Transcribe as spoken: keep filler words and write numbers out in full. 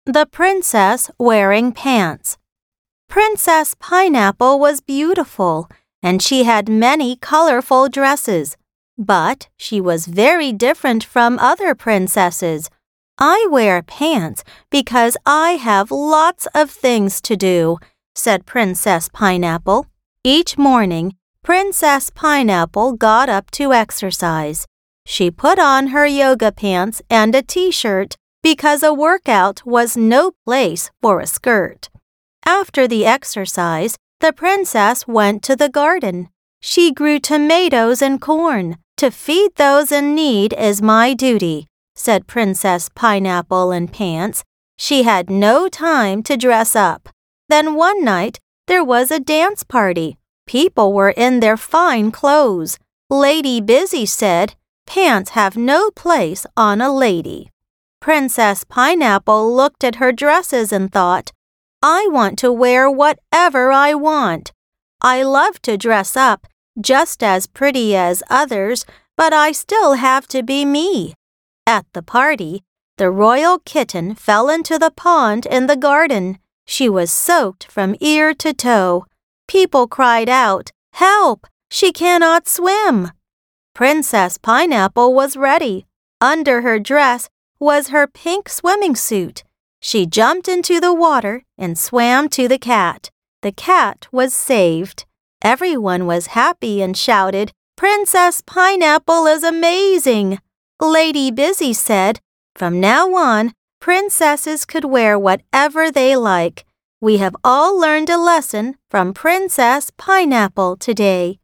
The Princess Wearing Pants. Princess Pineapple was beautiful, and she had many colorful dresses. But she was very different from other princesses. "I wear pants because I have lots of things to do," said Princess Pineapple. Each morning, Princess Pineapple got up to exercise. She put on her yoga pants and a t-shirt because a workout was no place for a skirt. After the exercise, the princess went to the garden. She grew tomatoes and corn. "To feed those in need is my duty," said Princess Pineapple in Pants. She had no time to dress up. Then one night, there was a dance party. People were in their fine clothes. Lady Busy said, "Pants have no place on a lady." Princess Pineapple looked at her dresses and thought, "I want to wear whatever I want. I love to dress up, just as pretty as others, but I still have to be me." At the party, the royal kitten fell into the pond in the garden. She was soaked from ear to toe. People cried out, "Help! She cannot swim!" Princess Pineapple was ready. Under her dress was her pink swimming suit. She jumped into the water and swam to the cat. The cat was saved. Everyone was happy and shouted, "Princess Pineapple is amazing!" Lady Busy said, "From now on, princesses could wear whatever they like. We have all learned a lesson from Princess Pineapple today."